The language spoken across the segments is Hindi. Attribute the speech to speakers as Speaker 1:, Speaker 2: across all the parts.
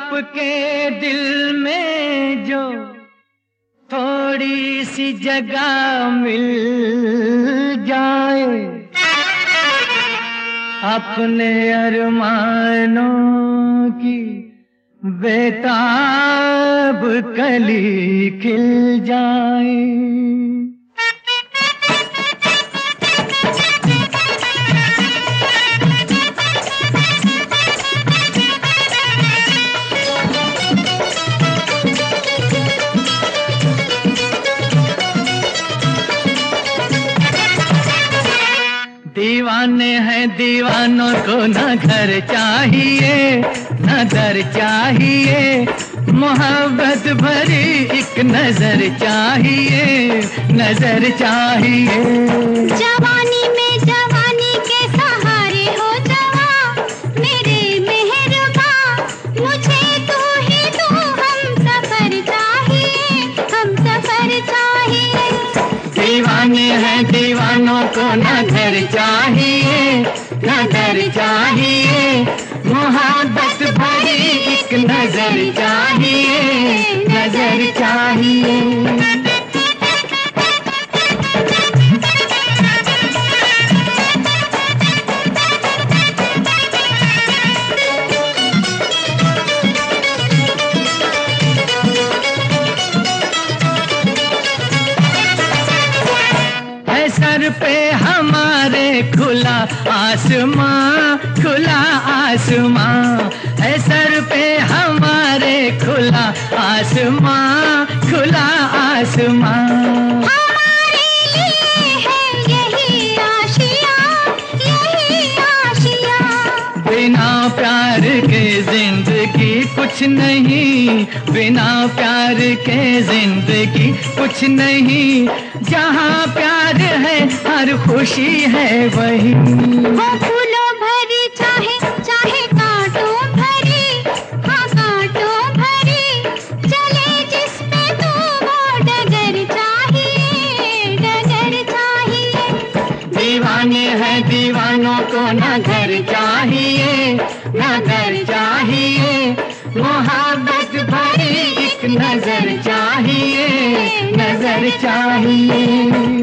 Speaker 1: आपके दिल में जो थोड़ी सी जगह मिल जाए, अपने अरमानों की बेताब कली खिल जाए। दीवाने हैं दीवानों को न घर चाहिए न दर चाहिए, मोहब्बत भरी एक नजर चाहिए, नजर चाहिए।
Speaker 2: जवानी में जवानी के सहारे हो जवां, मेरे मेहरबा मुझे तू ही तू, हम सफर चाहिए, हम सफर चाहिए।
Speaker 1: दीवाने हैं दीवानों को न घर चाहिए न दर चाहिए, मोहब्बत भरी एक नजर चाहिए, नजर चाहिए। सर पे हमारे खुला आसमां, खुला आसमां है सर पे हमारे, खुला आसमां, खुला आसमां।
Speaker 2: हमारे लिए है यही आशिया, यही आशिया।
Speaker 1: बिना प्यार के जिंदगी कुछ नहीं, बिना प्यार के जिंदगी कुछ नहीं, जहाँ प्यार है हर खुशी है वही।
Speaker 2: वो फूलों भरी चाहे चाहे कांटों भरी, हाँ कांटों भरी, चले जिस पे तू वो डगर चाहिए, डगर चाहिए।
Speaker 1: दीवाने हैं दीवानों को न घर चाहिए न दर चाहिए, मोहब्बत भरी एक नजर चाहिए, नजर चाहिए।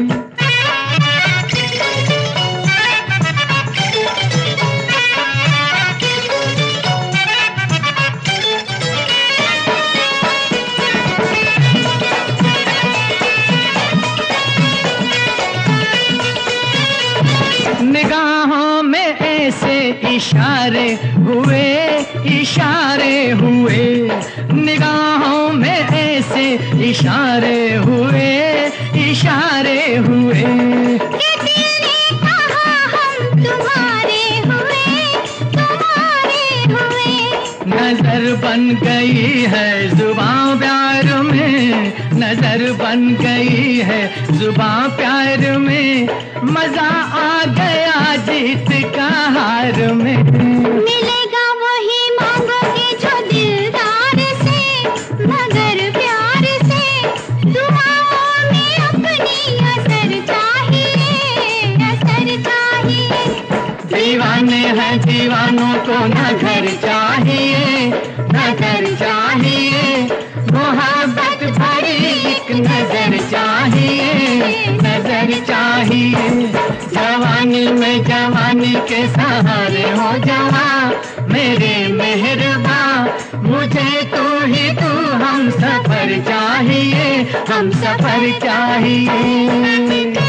Speaker 1: निगाहों में ऐसे इशारे हुए, इशारे हुए, निगाहों में ऐसे इशारे हुए, इशारे हुए।
Speaker 2: कि दिल ने कहा हम तुम्हारे हुए, तुम्हारे हुए।
Speaker 1: नजर बन गई है जुबां प्यार में, नजर बन गई है जुबां प्यार में, मजा आ गया जीत का हार में।
Speaker 2: मिलेगा वही मांगोगे जो दिलदार से, मगर प्यार से, दुआओं में अपनी असर चाहिए, असर चाहिए।
Speaker 1: दीवाने हैं दीवानों को न घर चाहिए न घर चाहिए, मोहब्बत भरी एक नजर चाहिए, नजर चाहिए। जवानी में जवानी के सहारे हो जवां, मेरे मेहरबा मुझे तू ही तू, हम सफर चाहिए, हम सफर चाहिए।